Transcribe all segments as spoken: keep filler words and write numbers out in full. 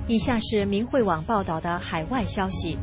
以下是明慧网报道的海外消息，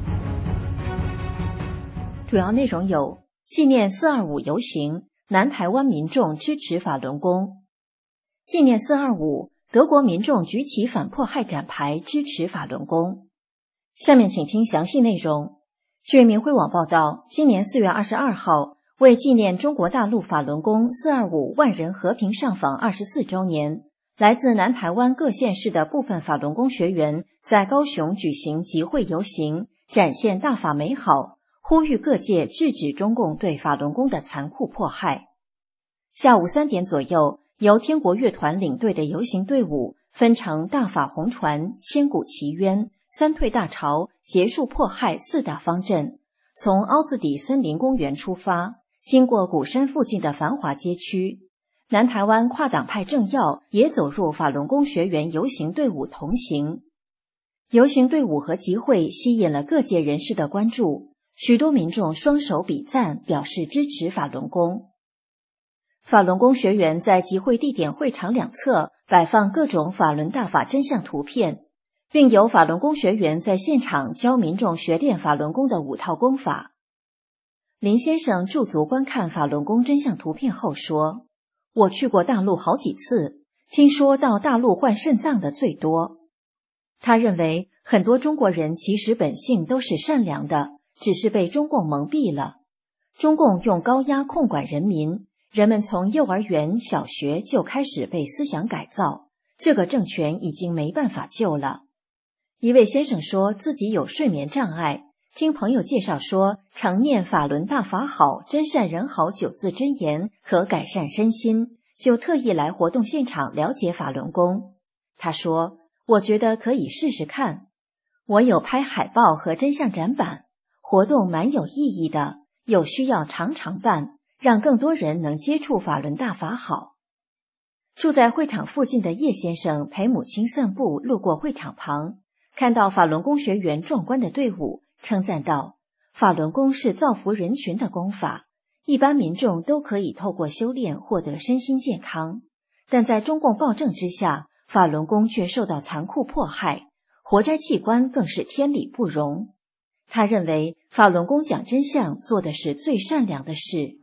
主要内容有：纪念四二五游行，南台湾民众支持法轮功；纪念四二五，德国民众举起反迫害展牌支持法轮功。下面请听详细内容。据明慧网报道，今年四月二十二号，为纪念中国大陆法轮功四二五万人和平上访二十四周年，来自南台湾各县市的部分法轮功学员在高雄举行集会游行，展现大法美好，呼吁各界制止中共对法轮功的残酷迫害。下午三点左右，由天国乐团领队的游行队伍分成大法红传、千古祈冤、三退大潮、结束迫害四大方阵，从凹子底森林公园出发，经过鼓山附近的繁华街区。南台湾跨党派政要也走入法轮功学员游行队伍同行。游行队伍和集会吸引了各界人士的关注，许多民众双手比赞，表示支持法轮功。法轮功学员在集会地点会场两侧摆放各种法轮大法真相图片，并由法轮功学员在现场教民众学练法轮功的五套功法。林先生驻足观看法轮功真相图片后说，我去过大陆好几次，听说到大陆换肾脏的最多。他认为很多中国人其实本性都是善良的，只是被中共蒙蔽了。中共用高压控管人民，人们从幼儿园、小学就开始被思想改造，这个政权已经没办法救了。一位先生说自己有睡眠障碍，听朋友介绍说常念法轮大法好、真善人好九字真言可改善身心，就特意来活动现场了解法轮功。他说，我觉得可以试试看。我有拍海报和真相展板，活动蛮有意义的，有需要常常办，让更多人能接触法轮大法好。住在会场附近的叶先生陪母亲散步，路过会场旁，看到法轮功学员壮观的队伍，称赞道，法轮功是造福人群的功法，一般民众都可以透过修炼获得身心健康，但在中共暴政之下，法轮功却受到残酷迫害，活摘器官更是天理不容。他认为法轮功讲真相做的是最善良的事。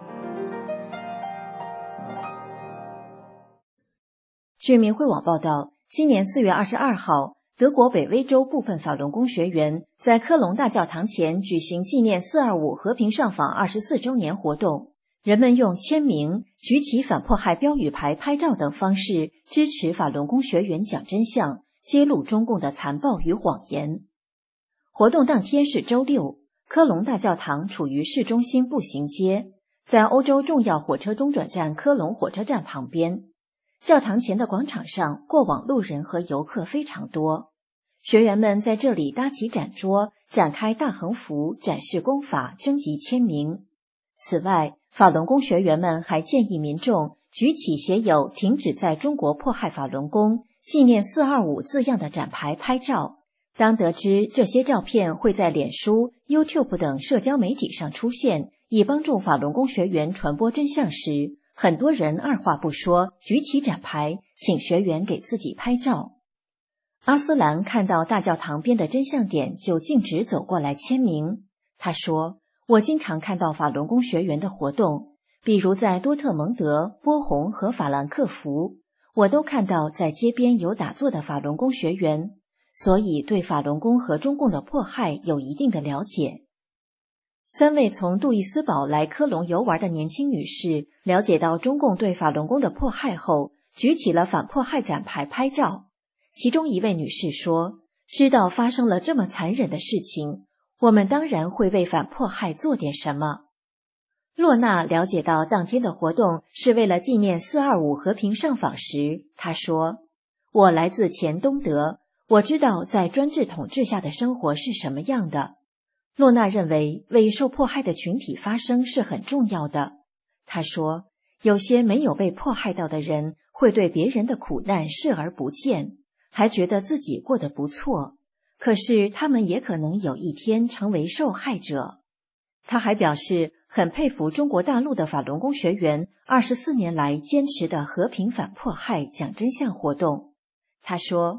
据明慧网报道，今年四月二十二号，德国北威州部分法轮功学员在科隆大教堂前举行纪念四二五和平上访二十四周年活动，人们用签名、举起反迫害标语牌、拍照等方式支持法轮功学员讲真相，揭露中共的残暴与谎言。活动当天是周六，科隆大教堂处于市中心步行街，在欧洲重要火车中转站科隆火车站旁边。教堂前的广场上，过往路人和游客非常多。学员们在这里搭起展桌，展开大横幅，展示功法，征集签名。此外，法轮功学员们还建议民众举起写有停止在中国迫害法轮功、纪念四二五字样的展牌拍照。当得知这些照片会在脸书、YouTube 等社交媒体上出现，以帮助法轮功学员传播真相时，很多人二话不说，举起展牌，请学员给自己拍照。阿斯兰看到大教堂边的真相点，就径直走过来签名。他说，我经常看到法轮功学员的活动，比如在多特蒙德、波鸿和法兰克福，我都看到在街边有打坐的法轮功学员，所以对法轮功和中共的迫害有一定的了解。三位从杜伊斯堡来科隆游玩的年轻女士了解到中共对法轮功的迫害后，举起了反迫害展牌拍照。其中一位女士说，知道发生了这么残忍的事情，我们当然会为反迫害做点什么。洛娜了解到当天的活动是为了纪念四二五和平上访时，她说，我来自前东德，我知道在专制统治下的生活是什么样的。洛娜认为为受迫害的群体发声是很重要的。她说，有些没有被迫害到的人会对别人的苦难视而不见，还觉得自己过得不错，可是他们也可能有一天成为受害者。她还表示很佩服中国大陆的法轮功学员二十四年来坚持的和平反迫害讲真相活动。她说，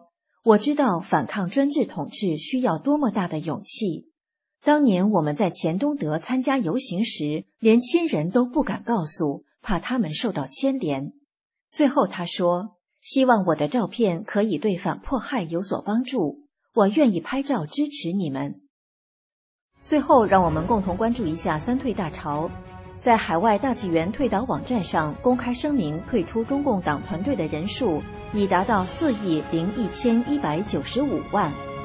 我知道反抗专制统治需要多么大的勇气。当年我们在前东德参加游行时，连亲人都不敢告诉，怕他们受到牵连。最后他说，希望我的照片可以对反迫害有所帮助，我愿意拍照支持你们。最后让我们共同关注一下三退大潮。在海外大纪元退党网站上公开声明退出中共党团队的人数已达到四亿零一千一百九十五万。